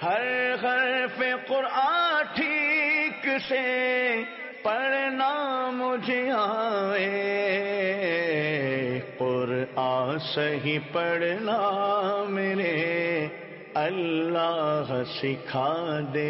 ہر حرف قرآن ٹھیک سے پڑھنا مجھے آئے، قرآن صحیح پڑھنا میرے اللہ سکھا دے۔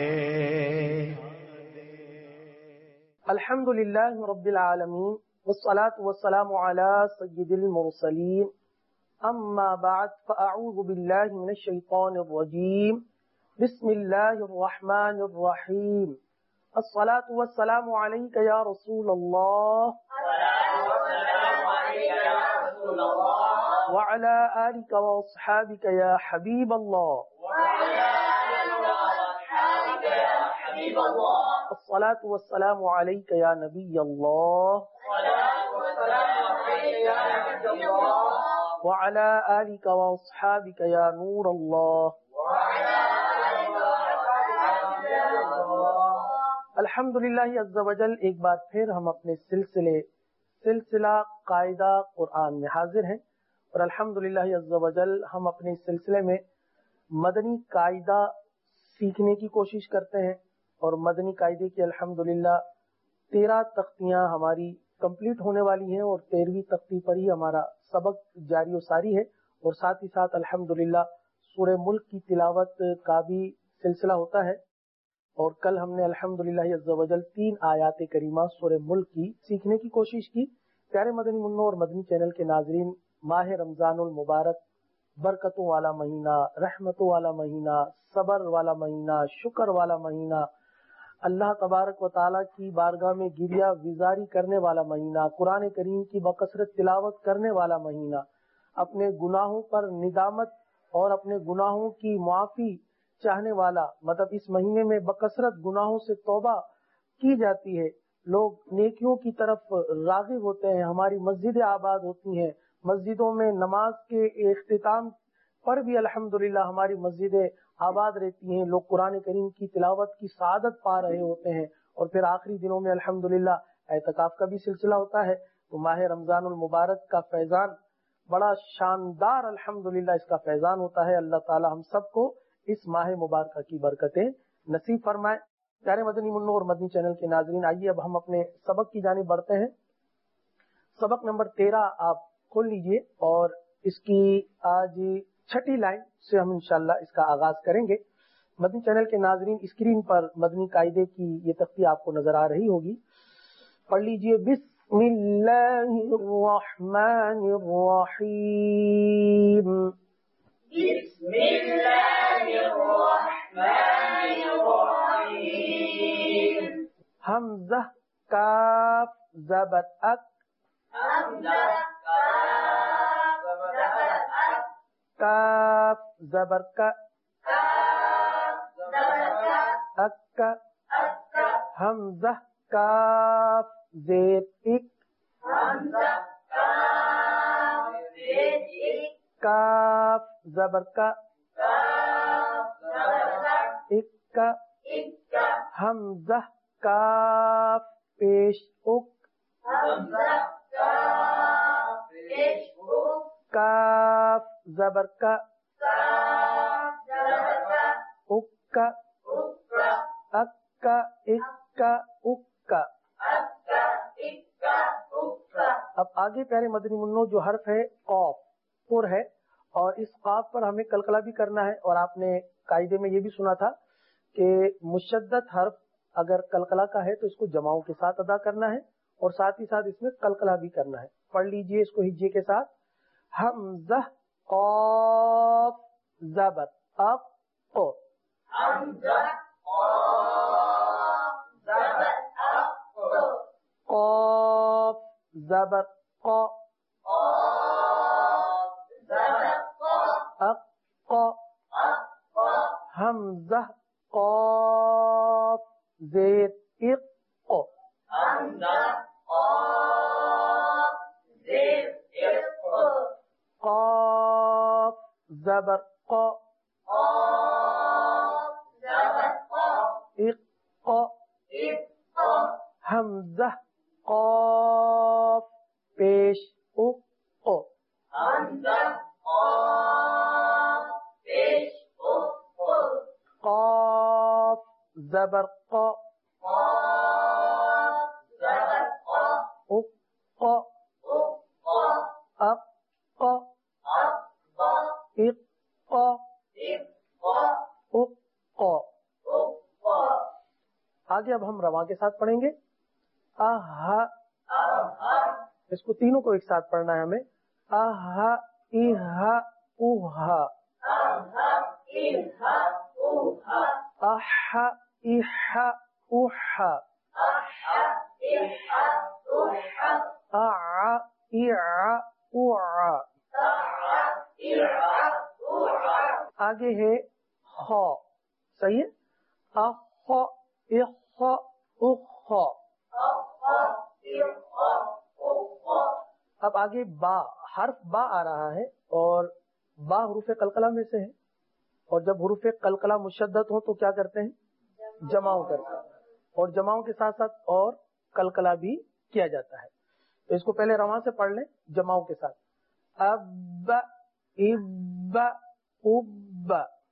الحمدللہ رب العالمین والصلاة والسلام علی سید المرسلین، اما بعد فاعوذ باللہ من الشیطان الرجیم، بسم اللہ الرحمن الرحیم۔ الصلاة والسلام علیک یا رسول اللہ وعلی آلک واصحابک یا حبیب اللہ۔ الصلاة والسلام علیک یا نبی اللہ وعلی آلک واصحابک یا نور اللہ۔ الحمدللہ عز و جل، ایک بار پھر ہم اپنے سلسلہ قاعدہ قرآن میں حاضر ہیں، اور الحمدللہ عز و جل ہم اپنے اس سلسلے میں مدنی قاعدہ سیکھنے کی کوشش کرتے ہیں، اور مدنی قاعدے کی الحمدللہ 13 تختیاں ہماری کمپلیٹ ہونے والی ہیں، اور 13ویں تختی پر ہی ہمارا سبق جاری و ساری ہے، اور ساتھ ہی ساتھ الحمدللہ سورہ ملک کی تلاوت کا بھی سلسلہ ہوتا ہے، اور کل ہم نے الحمدللہ عز و جل 3 آیات کریمہ سورہ ملک کی سیکھنے کی کوشش کی۔ پیارے مدنی منوں اور مدنی چینل کے ناظرین، ماہ رمضان المبارک برکتوں والا مہینہ، رحمتوں والا مہینہ، صبر والا مہینہ، شکر والا مہینہ، اللہ تبارک و تعالیٰ کی بارگاہ میں گریہ وزاری کرنے والا مہینہ، قرآن کریم کی بکثرت تلاوت کرنے والا مہینہ، اپنے گناہوں پر ندامت اور اپنے گناہوں کی معافی چاہنے والا، مطلب اس مہینے میں بکثرت گناہوں سے توبہ کی جاتی ہے، لوگ نیکیوں کی طرف راغب ہوتے ہیں، ہماری مسجدیں آباد ہوتی ہیں، مسجدوں میں نماز کے اختتام پر بھی الحمدللہ ہماری مسجدیں آباد رہتی ہیں، لوگ قرآن کریم کی تلاوت کی سعادت پا رہے ہوتے ہیں، اور پھر آخری دنوں میں الحمدللہ اعتکاف کا بھی سلسلہ ہوتا ہے۔ تو ماہ رمضان المبارک کا فیضان بڑا شاندار الحمدللہ اس کا فیضان ہوتا ہے۔ اللہ تعالی ہم سب کو اس ماہ مبارکہ کی برکتیں نصیب فرمائے۔ پیارے مدنی منوں اور مدنی چینل کے ناظرین، آئیے اب ہم اپنے سبق کی جانب بڑھتے ہیں۔ سبق نمبر 13 آپ کھول لیجئے، اور اس کی آج 6ٹھی لائن سے ہم انشاءاللہ اس کا آغاز کریں گے۔ مدنی چینل کے ناظرین، اسکرین پر مدنی قاعدے کی یہ تختی آپ کو نظر آ رہی ہوگی، پڑھ لیجئے۔ بسم اللہ الرحمن الرحیم، بسم اللہ الرحمن الرحیم۔ حمزہ کاف زبر اک، حمزہ کاف زبر اک، کاف زبر کا، کاف زبر کا، اک، اک، حمزہ کاف زیر اک، حمزہ کاف زیر اک، کاف زبر کا، کاف زبر کا، اک، اک، حمزہ کاف پیش اک، حمزہ کاف پیش اک، کاف زبر کا، کاف زبر کا، اک، اک، اک، اک، اک۔ اک، اک، اک۔ اب آگے پیارے مدنی منوں جو حرف ہے قاف پر ہے، اور اس قاف پر ہمیں قلقلہ بھی کرنا ہے، اور آپ نے قاعدے میں یہ بھی سنا تھا کہ مشدد حرف اگر قلقلہ کا ہے تو اس کو جماؤں کے ساتھ ادا کرنا ہے، اور ساتھ ہی ساتھ اس میں قلقلہ بھی کرنا ہے۔ پڑھ لیجئے اس کو ہجے کے ساتھ۔ حمزہ قاف زبر اق، حمزہ قاف زبر اق، قاف زبر قا، قاف زبر قا، اق، اق، حمزہ قاف زیر اق، حمزہ قاف زیر اق، قاف زبر قا، قاف زبر قا، اق، اق، حمزہ قاف پیش اق، حمزہ قاف پیش اق، قاف زبر ق قاف زبر ق اق اق اق اق اق اق اق اق آگے اب ہم رواں کے ساتھ پڑھیں گے. اہ اہ اس کو تینوں کو ایک ساتھ پڑھنا ہے ہمیں. اہ اہ اوہ اہ اہ اوہ اح اح اوح اح اح اوہ اع اع اوع. آگے ہے خ. صحیح ہے. اخ اخ اخ. اب آگے با. حرف با آ رہا ہے اور با حروف قلقلہ میں سے ہے، اور جب حروف قلقلہ مشدد ہوں تو کیا کرتے ہیں؟ جماؤں کرتے ہیں، اور جماؤں کے ساتھ ساتھ اور قلقلہ بھی کیا جاتا ہے. تو اس کو پہلے رواں سے پڑھ لیں جماؤں کے ساتھ. اب اب اب.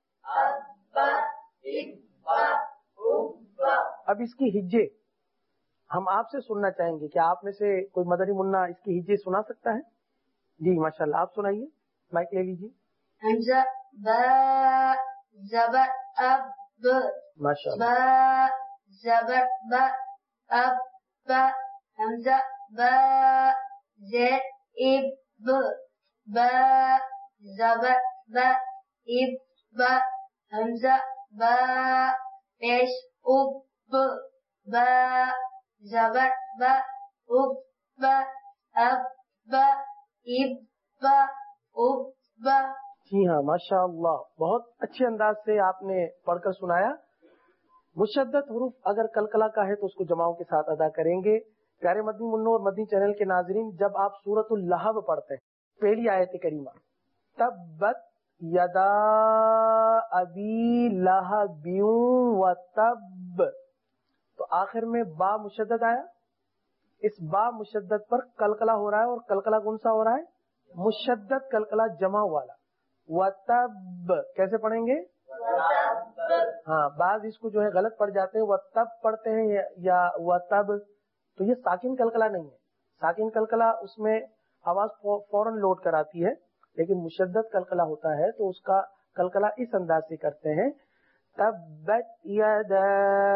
اب اس کی ہجے ہم آپ سے سننا چاہیں گے. کیا آپ میں سے کوئی مدنی منا اس کی ہجے سنا سکتا ہے؟ جی ماشاءاللہ، آپ سنائیے، مائک لے لیجیے. حمزہ با زبر اب ماشاءاللہ. با زبر با اب با حمزہ با زیر اب با زبر با اب با حمزہ با پیش اب با زبر با اب با اب با اب با اب با. جی ہاں ماشاءاللہ، بہت اچھے انداز سے آپ نے پڑھ کر سنایا. مشدد حروف اگر قلقلہ کا ہے تو اس کو جماؤں کے ساتھ ادا کریں گے. پیارے مدنی منوں اور مدنی چینل کے ناظرین، جب آپ سورۃ اللہب پڑھتے ہیں پہلی آیت کریمہ تبت یدا ابی لہب وتب، تو آخر میں با مشدد آیا. اس با مشدد پر قلقلہ ہو رہا ہے، اور قلقلہ کون سا ہو رہا ہے؟ مشدد قلقلہ جمع والا. وتب کیسے پڑھیں گے؟ ہاں، بعض اس کو جو ہے غلط پڑھ جاتے ہیں، وتب پڑھتے ہیں یا وتب، تو یہ ساکن قلقلہ نہیں ہے. ساکن قلقلہ اس میں آواز فوراً لوٹ کر آتی ہے، لیکن مشدد قلقلہ ہوتا ہے تو اس کا قلقلہ اس انداز سے کرتے ہیں. تبت یدا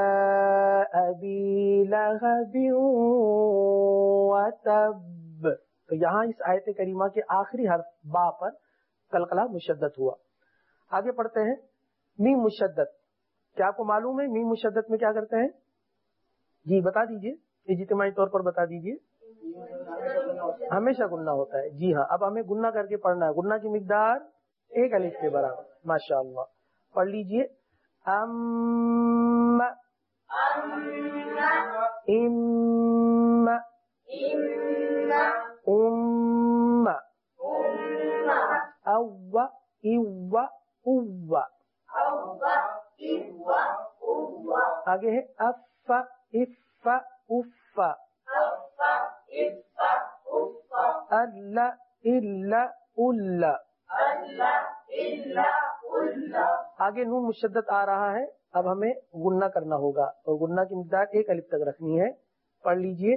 ابی لہب وتب. تو یہاں اس آیت کریمہ کے آخری حرف با پر قلقلہ مشدد ہوا. آگے پڑھتے ہیں میم مشدد. کیا آپ کو معلوم ہے میم مشدد میں کیا کرتے ہیں؟ جی بتا دیجئے، اجتماعی طور پر بتا دیجئے. ہمیشہ گننا ہوتا ہے. جی ہاں، اب ہمیں گننا کر کے پڑھنا ہے. گننا کی مقدار 1 الف کے برابر. ماشاءاللہ، پڑھ لیجئے. ام ام ام او او. آگے ہے اف اف اف. ال ال ال. آگے نون مشدد آ رہا ہے. اب ہمیں گننا کرنا ہوگا اور گننا کی مقدار 1 الف تک رکھنی ہے. پڑھ لیجئے.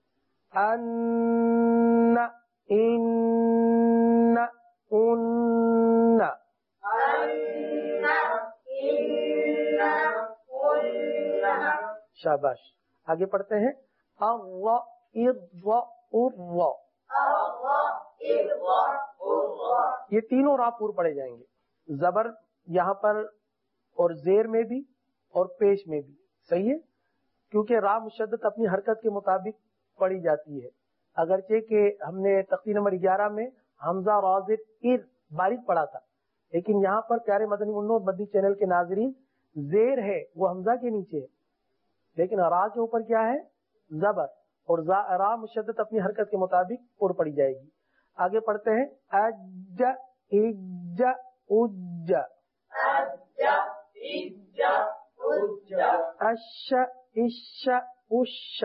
ان ان ان. شاباش. آگے پڑھتے ہیں یہ تینوں را پور پڑے جائیں گے. زبر یہاں پر اور زیر میں بھی اور پیش میں بھی. صحیح ہے، کیونکہ را مشدد اپنی حرکت کے مطابق پڑھی جاتی ہے. اگرچہ کہ ہم نے تختی نمبر 11 میں حمزہ راضر ار باریک پڑھا تھا، لیکن یہاں پر پیارے مدنی منوں اور مدنی چینل کے ناظرین زیر ہے وہ حمزہ کے نیچے ہے، لیکن را کے اوپر کیا ہے؟ زبر. اور را مشدد اپنی حرکت کے مطابق پر پڑی جائے گی. آگے پڑھتے ہیں اج اج اج. اش اش اش.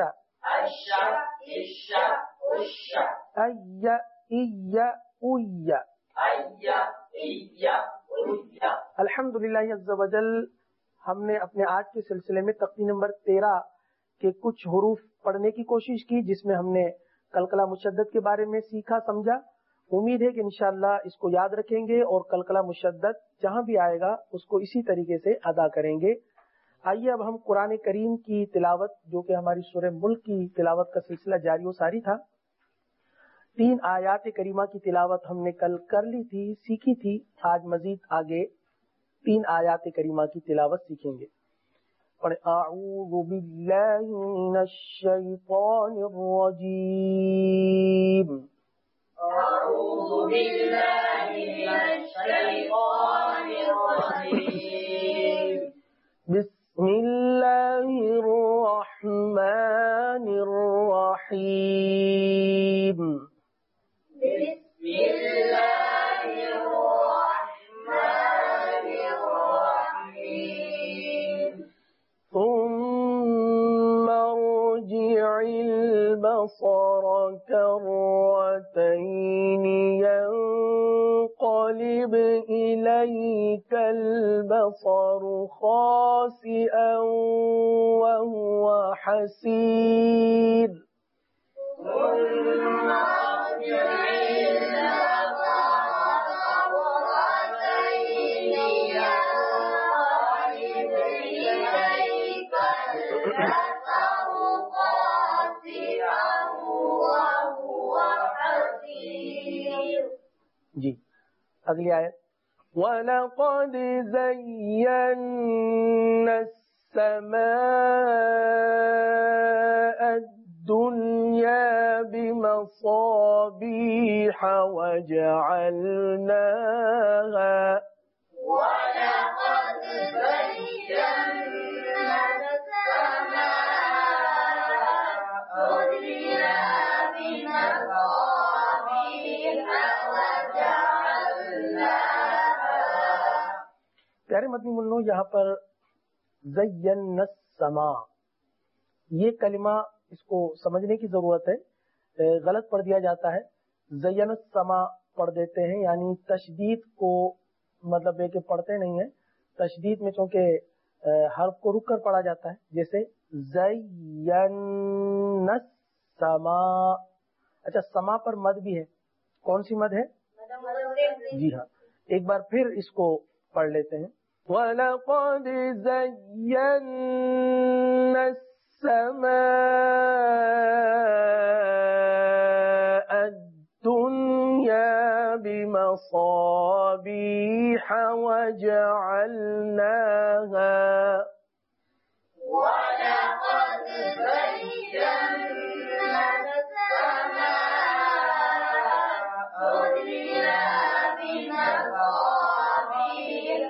ای ای اوی. الحمدللہ عز وجل ہم نے اپنے آج کے سلسلے میں تقوی نمبر 13 کے کچھ حروف پڑھنے کی کوشش کی، جس میں ہم نے قلقلہ مشدد کے بارے میں سیکھا سمجھا۔ امید ہے کہ انشاءاللہ اس کو یاد رکھیں گے اور قلقلہ مشدد جہاں بھی آئے گا اس کو اسی طریقے سے ادا کریں گے۔ آئیے اب ہم قرآن کریم کی تلاوت، جو کہ ہماری سورہ ملک کی تلاوت کا سلسلہ جاری و ساری تھا، 3 آیات کریمہ کی تلاوت ہم نے کل کر لی تھی، سیکھی تھی۔ آج مزید آگے 3 آیات کریمہ کی تلاوت سیکھیں گے۔ اعوذ باللہ من الشیطان الرجیم، أعوذ بالله من الشيطان الرجيم. بسم اللہ الرحمن الرحیم۔ بسم الله الرحمن الرحيم. ثم ارجع البصر كرتين ينقلب إليك البصر خاسئا وهو حسير. ثم ارجع البصر كرتين ينقلب إليك البصر خاسئا وهو حسير. جی اگلی آیت، وَلَقَدْ زَيَّنَّا السَّمَاءَ الدُّنْيَا بِمَصَابِيحَ وَجَعَلْنَاهَا ولقد زينا السماء الدنيا بمصابيح وجعلناها. پیارے مدنی منو، یہاں پر زین السما، یہ کلمہ اس کو سمجھنے کی ضرورت ہے، غلط پڑھ دیا جاتا ہے، زین السما پڑھ دیتے ہیں، یعنی تشدید کو مطلب ہے کہ پڑھتے نہیں ہیں، تشدید میں چونکہ حرف کو رک کر پڑھا جاتا ہے، جیسے زین السما۔ اچھا، سما پر مد بھی ہے، کون سی مد ہے؟ جی ہاں، ایک بار پھر اس کو پڑھ لیتے ہیں۔ وَلَقَدْ زَيَّنَّا السَّمَاءَ الدُّنْيَا بِمَصَابِيحَ وَجَعَلْنَاهَا ولقد زينا السماء الدنيا بمصابيح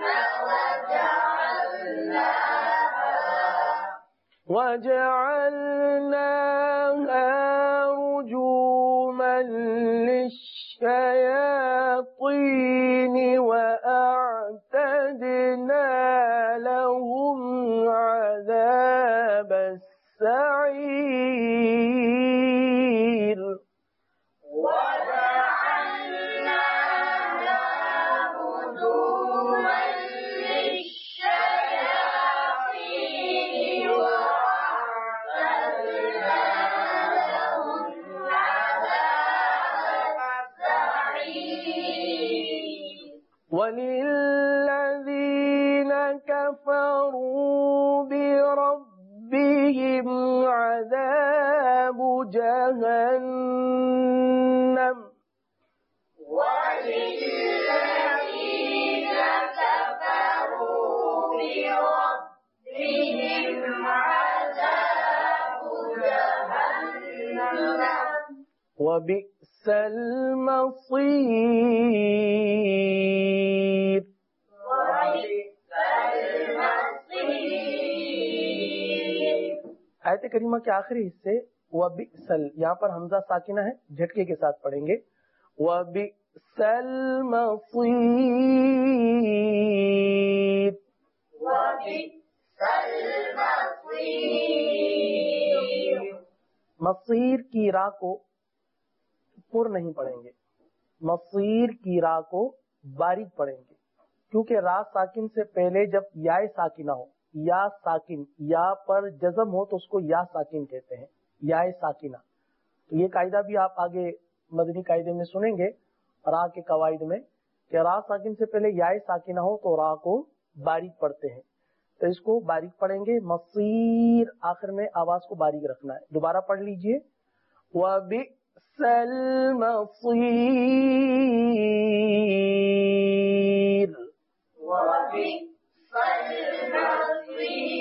وَجَعَلْنَاهَا رُجُومًا لِلشَّيَاطِينِ وَأَعْتَدْنَا لَهُمْ عَذَابَ السَّعِيرِ. وجعلناها رجوما للشياطين وأعتدنا لهم عذاب السعير. وَلِلَّذِينَ كَفَرُوا بِرَبِّهِمْ عَذَابُ جَهَنَّمَ وللذين كفروا بربهم عذاب جهنم وَبِئْسَ الْمَصِيرُ. وبئس المصير. آیت کریمہ کے آخری حصے وَبِئْسَ، یہاں پر حمزہ ساکنہ ہے، جھٹکے کے ساتھ پڑھیں گے، وَبِئْسَ الْمَصِيرُ. وبئس المصير. مصیر کی راہ کو پر نہیں پڑھیں گے، مصیر کی راہ کو باریک پڑھیں گے، کیونکہ را ساکن سے پہلے جب یا ساکنہ ہو یا ساکن، یا پر جزم ہو تو اس کو یا ساکن کہتے ہیں، یا ساکنہ. تو یہ قاعدہ بھی آپ آگے مدنی قاعدے میں سنیں گے را کے قواعد میں کہ را ساکن سے پہلے یا ساکنہ ہو تو را کو باریک پڑھتے ہیں. تو اس کو باریک پڑھیں گے. مصیر آخر میں آواز کو باریک رکھنا ہے. دوبارہ پڑھ لیجئے. وَبِئْسَ الْمَصِيرُ. وَبِئْسَ الْمَصِيرُ.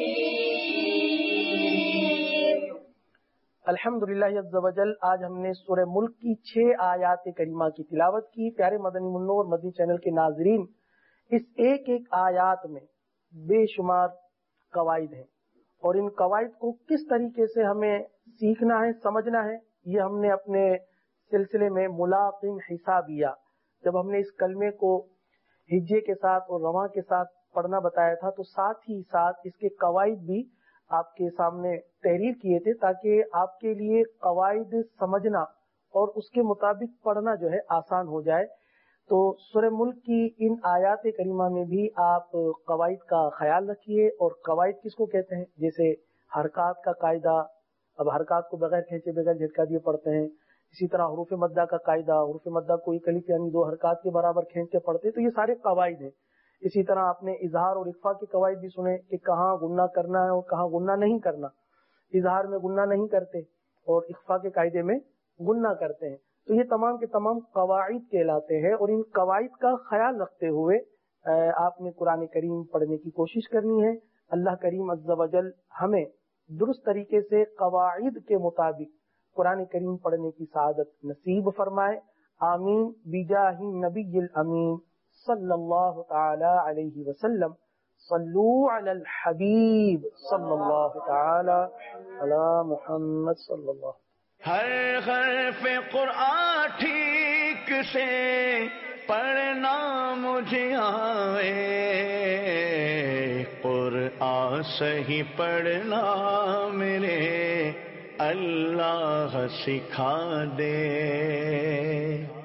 الحمدللہ عز وجل. آج ہم نے سورہ ملک کی 6 آیات کریمہ کی تلاوت کی. پیارے مدنی منوں اور مدنی چینل کے ناظرین، اس ایک ایک آیات میں بے شمار قواعد ہیں، اور ان قواعد کو کس طریقے سے ہمیں سیکھنا ہے، سمجھنا ہے، یہ ہم نے اپنے سلسلے میں ملاقن حسابیہ، جب ہم نے اس کلمے کو ہجے کے ساتھ اور رواں کے ساتھ پڑھنا بتایا تھا، تو ساتھ ہی ساتھ اس کے قواعد بھی آپ کے سامنے تحریر کیے تھے تاکہ آپ کے لیے قواعد سمجھنا اور اس کے مطابق پڑھنا جو ہے آسان ہو جائے. تو سورہ ملک کی ان آیات کریمہ میں بھی آپ قواعد کا خیال رکھیے. اور قواعد کس کو کہتے ہیں؟ جیسے حرکات کا قاعدہ، اب حرکات کو بغیر کھینچے بغیر جھٹکا دیے پڑھتے ہیں. اسی طرح حروف مدہ کا قاعدہ، حروف مدہ کو ایک الف یعنی 2 حرکات کے برابر کھینچ کے پڑھتے ہیں. تو یہ سارے قواعد ہیں. اسی طرح آپ نے اظہار اور اخفا کے قواعد بھی سنے کہ کہاں غنہ کرنا ہے اور کہاں غنہ نہیں کرنا. اظہار میں غنہ نہیں کرتے اور اخفا کے قاعدے میں غنہ کرتے ہیں. تو یہ تمام کے تمام قواعد کہلاتے ہیں، اور ان قواعد کا خیال رکھتے ہوئے آپ نے قرآن کریم پڑھنے کی کوشش کرنی ہے. اللہ کریم عز و جل ہمیں درست طریقے سے قواعد کے مطابق قرآن کریم پڑھنے کی سعادت نصیب فرمائے. آمین بجاہ نبی الامین صلی اللہ تعالی علیہ وسلم. صلو علی الحبیب صلی اللہ تعالی علی محمد صلی اللہ. ہر حرف قرآن ٹھیک سے پڑھنا مجھے آئے، قرآن صحیح پڑھنا میرے اللہ سکھا دے.